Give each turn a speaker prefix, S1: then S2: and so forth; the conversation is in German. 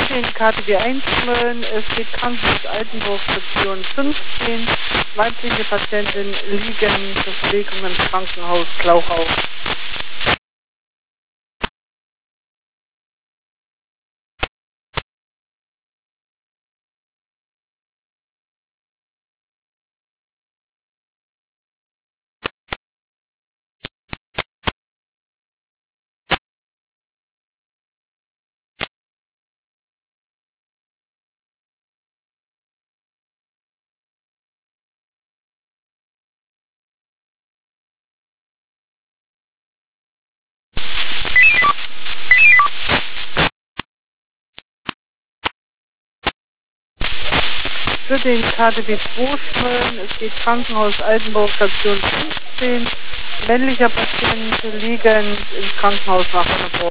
S1: den KTW 1 Mölln. Es geht Krankenhaus Altenburg, Station 15. Weibliche Patientin liegen, Verpflegung im Krankenhaus Glauchau. Für den KTW 2 Mölln, es geht Krankenhaus Altenburg, Station 15. Männlicher Patient liegend im Krankenhaus Wachtenburg.